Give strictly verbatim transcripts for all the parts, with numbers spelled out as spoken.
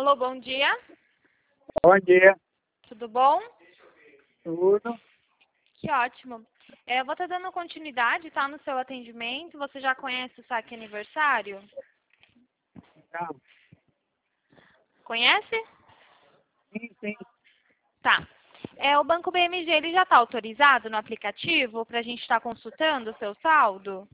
Alô, bom dia. Bom dia. Tudo bom? Tudo? Que ótimo. É, eu vou estar dando continuidade, tá, no seu atendimento. Você já conhece o Saque Aniversário? Não. Conhece? Sim, sim. Tá. É, o Banco B M G ele já está autorizado no aplicativo para a gente estar consultando o seu saldo?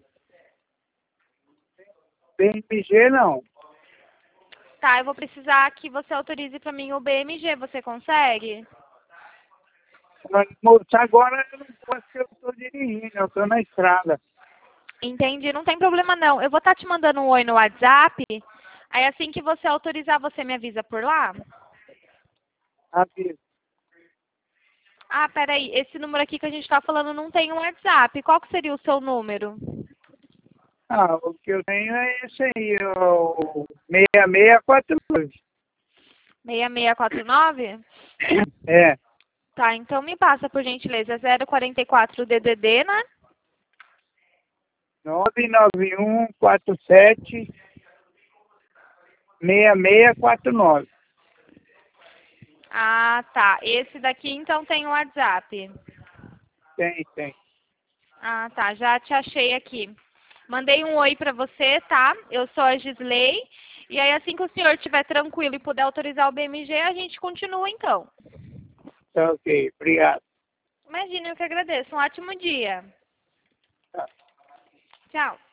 B M G não. Tá, eu vou precisar que você autorize para mim o B M G. Você consegue? Mas, moço, agora eu não posso porque eu estou dirigindo, eu estou na estrada. Entendi, não tem problema não. Eu vou estar te mandando um oi no WhatsApp. Aí assim que você autorizar, você me avisa por lá? Avisa. Ah, peraí, esse número aqui que a gente está falando não tem um WhatsApp. Qual que seria o seu número? Ah, o que eu tenho é esse aí, o seis seis quatro dois. seis seis quatro nove? É, Tá, então me passa, por gentileza, zero quarenta e quatro D D D, né? nove nove um quatro sete seis seis quatro nove. Ah, tá. Esse daqui, então, tem o WhatsApp. Tem, tem. Ah, tá. Já te achei aqui. Mandei um oi pra você, tá? Eu sou a Gisley. E aí, assim que o senhor estiver tranquilo e puder autorizar o B M G, a gente continua, então. Tá ok, obrigado. Imagina, eu que agradeço. Um ótimo dia. Tá. Tchau.